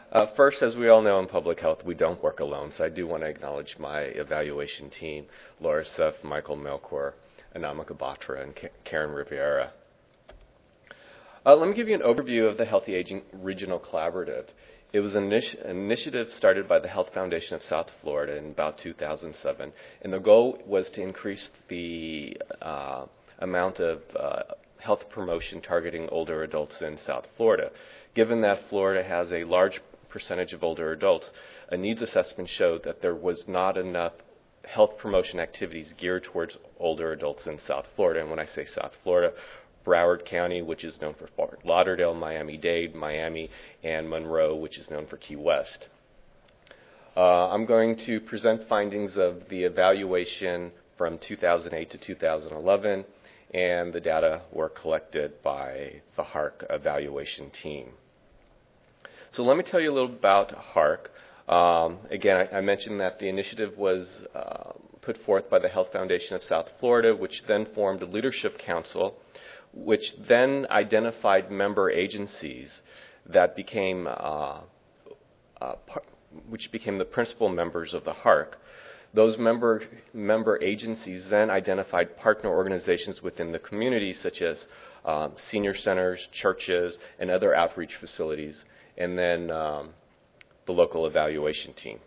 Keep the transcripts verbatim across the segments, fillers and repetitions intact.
Uh, first, as we all know in public health, we don't work alone, so I do want to acknowledge my evaluation team, Laura Seff, Michael Melchior, Anamika Batra, and K- Karen Riviera. Uh, let me give you an overview of the Healthy Aging Regional Collaborative. It was an, initi- an initiative started by the Health Foundation of South Florida in about two thousand seven, and the goal was to increase the uh, amount of uh, health promotion targeting older adults in South Florida. Given that Florida has a large percentage of older adults, a needs assessment showed that there was not enough health promotion activities geared towards older adults in South Florida. And when I say South Florida, Broward County, which is known for Fort Lauderdale, Miami-Dade, Miami, and Monroe, which is known for Key West. Uh, I'm going to present findings of the evaluation from two thousand eight to two thousand eleven, and the data were collected by the HARC evaluation team. So let me tell you a little about HARC. Um, again, I, I mentioned that the initiative was uh, put forth by the Health Foundation of South Florida, which then formed a leadership council, which then identified member agencies that became, uh, uh, par- which became the principal members of the HARC. Those member member agencies then identified partner organizations within the community, such as um, senior centers, churches, and other outreach facilities, and then um, the local evaluation team.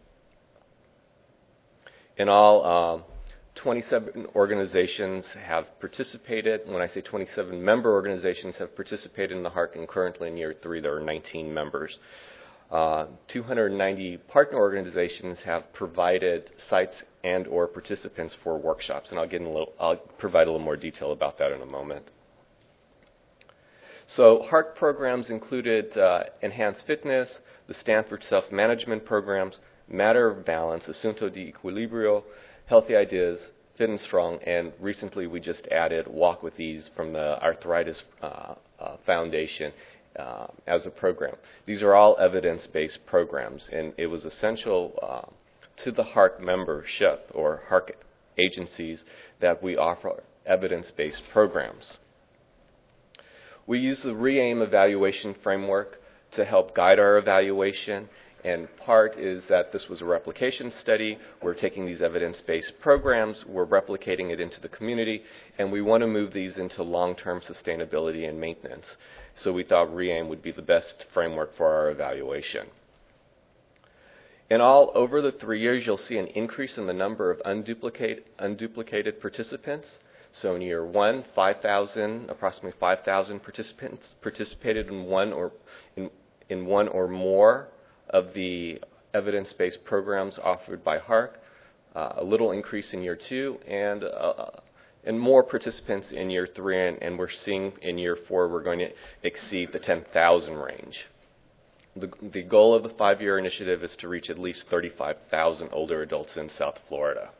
In all, um, twenty-seven organizations have participated. When I say twenty-seven member organizations have participated in the HARC, and currently in year three there are nineteen members. Uh, two hundred ninety partner organizations have provided sites and or participants for workshops, and I'll get in a little, I'll provide a little more detail about that in a moment. So HARC programs included uh, Enhanced Fitness, the Stanford Self-Management Programs, Matter of Balance, Asunto de Equilibrio, Healthy Ideas, Fit and Strong, and recently we just added Walk with Ease from the Arthritis uh, uh, Foundation uh, as a program. These are all evidence-based programs, and it was essential uh, to the HARC membership or HARC agencies that we offer evidence-based programs. We use the REAIM evaluation framework to help guide our evaluation, and part is that this was a replication study. We're taking these evidence-based programs, we're replicating it into the community, and we want to move these into long-term sustainability and maintenance. So we thought REAIM would be the best framework for our evaluation. In all, over the three years, you'll see an increase in the number of unduplicate, unduplicated participants. So in year one, five thousand, approximately five thousand participants participated in one or in, in one or more of the evidence-based programs offered by HARC. Uh, a little increase in year two, and uh, and more participants in year three, and, and we're seeing in year four we're going to exceed the ten thousand range. The, the goal of the five-year initiative is to reach at least thirty-five thousand older adults in South Florida.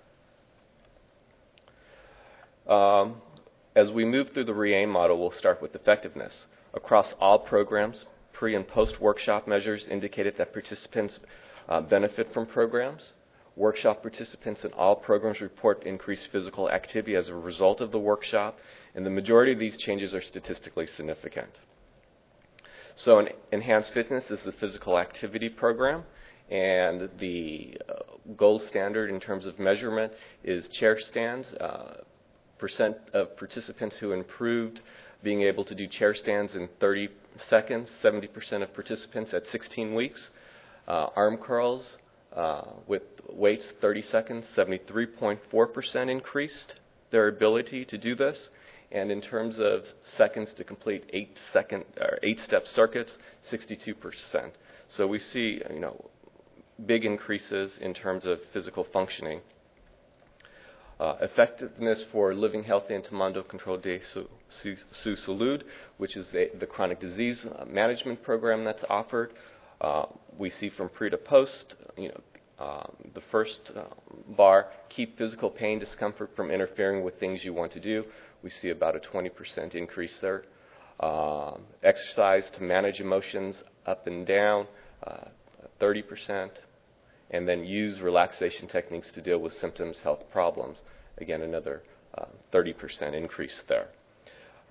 Um, as we move through the REAIM model, we'll start with effectiveness. Across all programs, pre- and post-workshop measures indicated that participants uh, benefit from programs. Workshop participants in all programs report increased physical activity as a result of the workshop, and the majority of these changes are statistically significant. So an Enhanced Fitness is the physical activity program, and the uh, gold standard in terms of measurement is chair stands. Uh, percent of participants who improved being able to do chair stands in thirty seconds, seventy percent of participants at sixteen weeks. Uh, arm curls uh, with weights thirty seconds, seventy-three point four percent increased their ability to do this. And in terms of seconds to complete eight second or eight-step circuits, sixty-two percent. So we see, you know, big increases in terms of physical functioning. Uh, effectiveness for Living Healthy and Tomando Control de Su, Su, Su Salud, which is the, the chronic disease uh, management program that's offered. Uh, we see from pre to post, you know, um, the first uh, bar, keep physical pain, discomfort from interfering with things you want to do. We see about a twenty percent increase there. Uh, exercise to manage emotions up and down, uh, thirty percent. And then use relaxation techniques to deal with symptoms, health problems. Again, another uh, thirty percent increase there.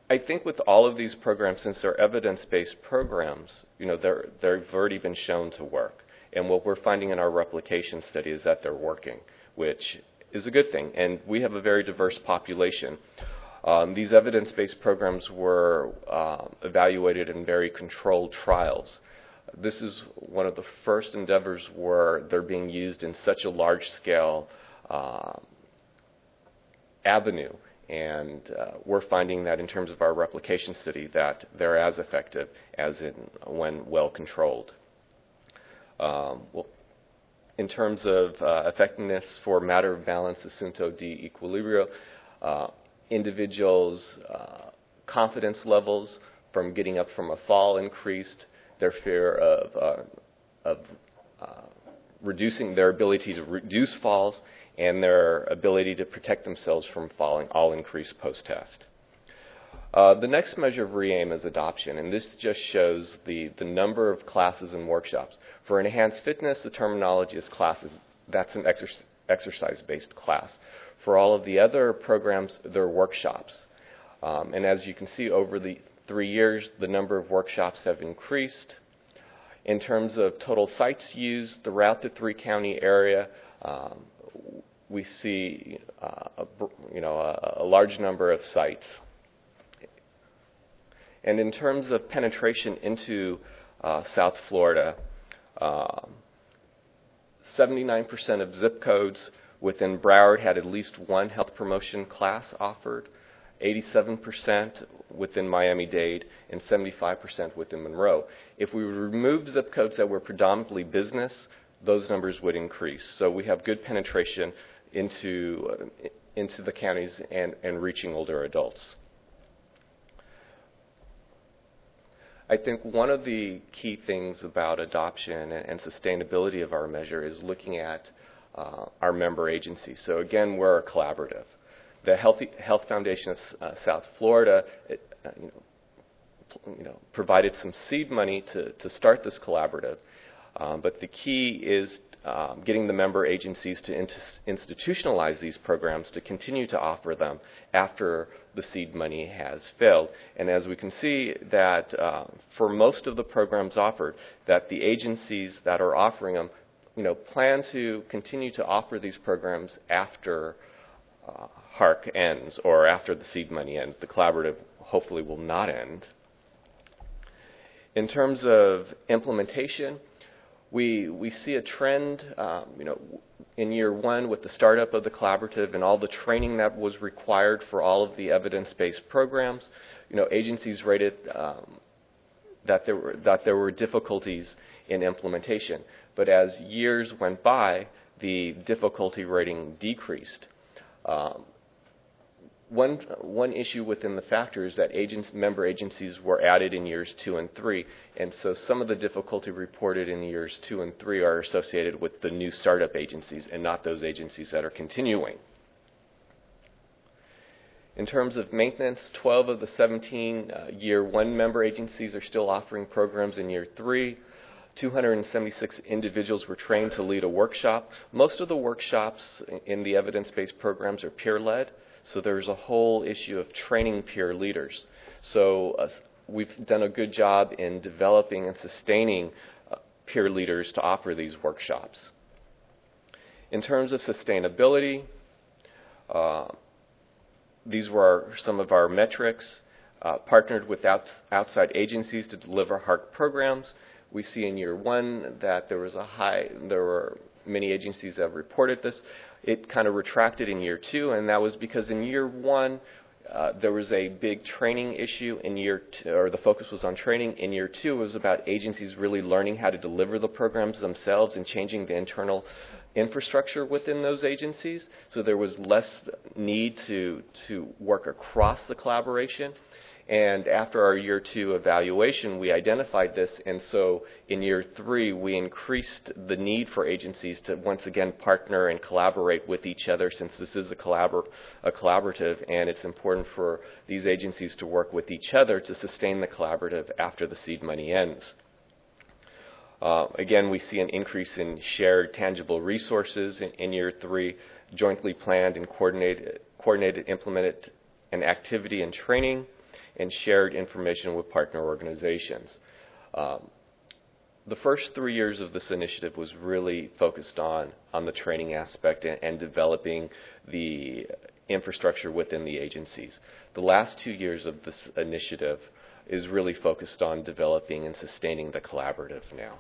I think with all of these programs, since they're evidence-based programs, you know, they're, they've already been shown to work. And what we're finding in our replication study is that they're working, which is a good thing. And we have a very diverse population. Um, these evidence-based programs were uh, evaluated in very controlled trials. This is one of the first endeavors where they're being used in such a large-scale uh, avenue. And uh, we're finding that in terms of our replication study that they're as effective as in when well controlled. Um, well, in terms of uh, effectiveness for matter of balance, assunto di equilibrio, uh, individuals' uh, confidence levels from getting up from a fall increased, their fear of, uh, of uh, reducing their ability to reduce falls, and their ability to protect themselves from falling all increased post-test. Uh, the next measure of REAIM is adoption, and this just shows the, the number of classes and workshops. For enhanced fitness, the terminology is classes. That's an exer- exercise-based class. For all of the other programs, they're workshops. Um, and as you can see, over the three years, the number of workshops have increased. In terms of total sites used throughout the three-county area, um, we see uh, a, you know, a, a large number of sites. And in terms of penetration into uh, South Florida, um, seventy-nine percent of zip codes within Broward had at least one health promotion class offered, eighty-seven percent within Miami-Dade, and seventy-five percent within Monroe. If we remove zip codes that were predominantly business, those numbers would increase. So we have good penetration into, uh, into the counties and, and reaching older adults. I think one of the key things about adoption and, and sustainability of our measure is looking at uh, our member agencies. So again, we're a collaborative. The Healthy, Health Foundation of uh, South Florida it, uh, you know, you know, provided some seed money to, to start this collaborative. Um, but the key is um, getting the member agencies to int- institutionalize these programs to continue to offer them after the seed money has failed. And as we can see that uh, for most of the programs offered, that the agencies that are offering them, you know, plan to continue to offer these programs after uh, HARC ends or after the seed money ends. The collaborative hopefully will not end. In terms of implementation, We we see a trend, um, you know, in year one with the startup of the collaborative and all the training that was required for all of the evidence-based programs. You know, agencies rated um, that there were that there were difficulties in implementation. But as years went by, the difficulty rating decreased. Um, One one issue within the factor is that agents, member agencies were added in years two and three, and so some of the difficulty reported in years two and three are associated with the new startup agencies and not those agencies that are continuing. In terms of maintenance, twelve of the seventeen uh, year one member agencies are still offering programs in year three. two hundred seventy-six individuals were trained to lead a workshop. Most of the workshops in the evidence-based programs are peer-led. So there's a whole issue of training peer leaders. So uh, we've done a good job in developing and sustaining uh, peer leaders to offer these workshops. In terms of sustainability, uh, these were our, some of our metrics. Uh, partnered with outs- outside agencies to deliver HARC programs. We see in year one that there was a high, there were many agencies that have reported this. It kind of retracted in year two, and that was because in year one, uh, there was a big training issue. In year two, or the focus was on training. In year two, it was about agencies really learning how to deliver the programs themselves and changing the internal infrastructure within those agencies. So there was less need to, to work across the collaboration. And after our year two evaluation, we identified this, and so in year three, we increased the need for agencies to once again partner and collaborate with each other, since this is a, collabor- a collaborative, and it's important for these agencies to work with each other to sustain the collaborative after the seed money ends. Uh, again, we see an increase in shared tangible resources in, in year three, jointly planned and coordinated, coordinated implemented an activity and training. and shared information with partner organizations. Um, the first three years of this initiative was really focused on, on the training aspect and, and developing the infrastructure within the agencies. The last two years of this initiative is really focused on developing and sustaining the collaborative now.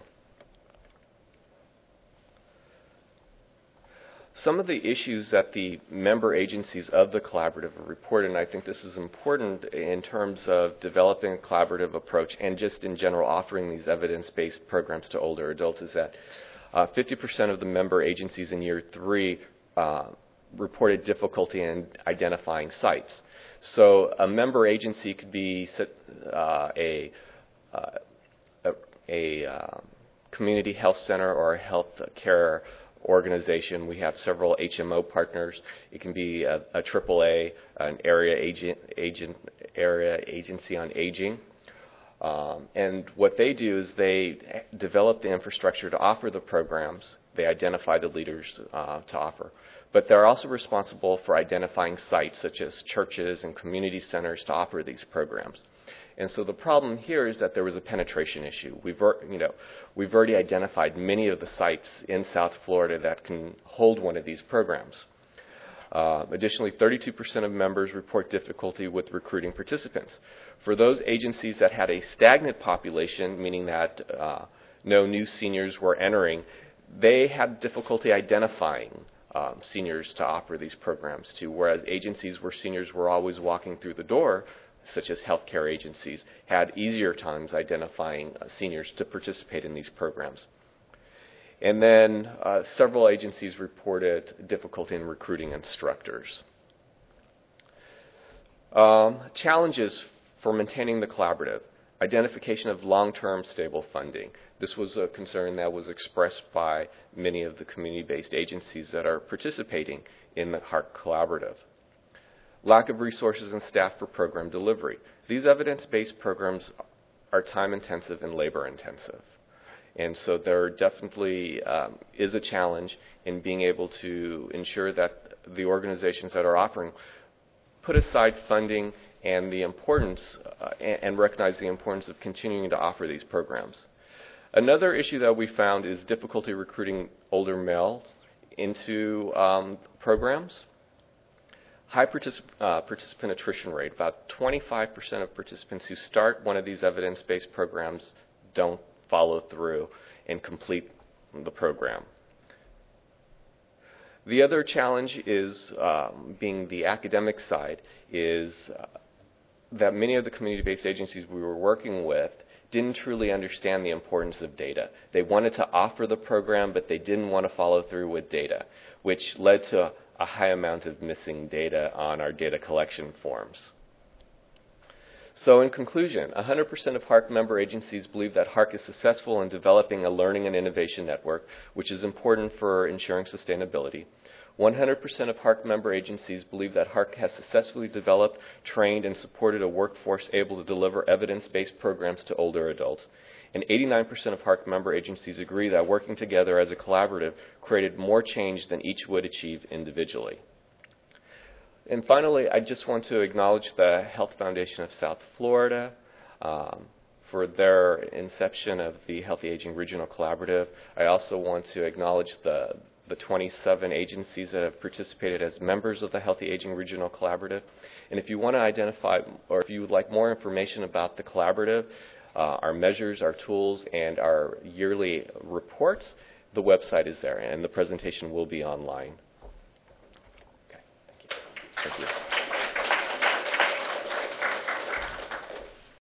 Some of the issues that the member agencies of the collaborative have reported, and I think this is important in terms of developing a collaborative approach and just in general offering these evidence-based programs to older adults, is that uh, fifty percent of the member agencies in year three uh, reported difficulty in identifying sites. So a member agency could be uh, a, uh, a, a uh, community health center or a health care organization. We have several H M O partners. It can be a, a triple A, an area agent, agent, area agency on aging. Um, and what they do is they develop the infrastructure to offer the programs. They identify the leaders uh, to offer. But they're also responsible for identifying sites such as churches and community centers to offer these programs. And so the problem here is that there was a penetration issue. We've, you know, we've already identified many of the sites in South Florida that can hold one of these programs. Uh, additionally, thirty-two percent of members report difficulty with recruiting participants. For those agencies that had a stagnant population, meaning that uh, no new seniors were entering, they had difficulty identifying um, seniors to offer these programs to, whereas agencies where seniors were always walking through the door, such as healthcare agencies, had easier times identifying uh, seniors to participate in these programs. And then uh, several agencies reported difficulty in recruiting instructors. Um, challenges for maintaining the collaborative: identification of long-term stable funding. This was a concern that was expressed by many of the community-based agencies that are participating in the HARC Collaborative. Lack of resources and staff for program delivery. These evidence-based programs are time-intensive and labor-intensive. And so there definitely um, is a challenge in being able to ensure that the organizations that are offering put aside funding and the importance uh, and, and recognize the importance of continuing to offer these programs. Another issue that we found is difficulty recruiting older males into um, programs. High particip uh, participant attrition rate. About twenty-five percent of participants who start one of these evidence-based programs don't follow through and complete the program. The other challenge is, um, being the academic side, is uh, that many of the community-based agencies we were working with didn't truly understand the importance of data. They wanted to offer the program, but they didn't want to follow through with data, which led to a high amount of missing data on our data collection forms. So in conclusion, one hundred percent of HARC member agencies believe that HARC is successful in developing a learning and innovation network, which is important for ensuring sustainability. one hundred percent of HARC member agencies believe that HARC has successfully developed, trained, and supported a workforce able to deliver evidence-based programs to older adults. And eighty-nine percent of HARC member agencies agree that working together as a collaborative created more change than each would achieve individually. And finally, I just want to acknowledge the Health Foundation of South Florida um, for their inception of the Healthy Aging Regional Collaborative. I also want to acknowledge the, the twenty-seven agencies that have participated as members of the Healthy Aging Regional Collaborative. And if you want to identify, or if you would like more information about the collaborative, uh, our measures, our tools, and our yearly reports, the website is there, and the presentation will be online. Thank you.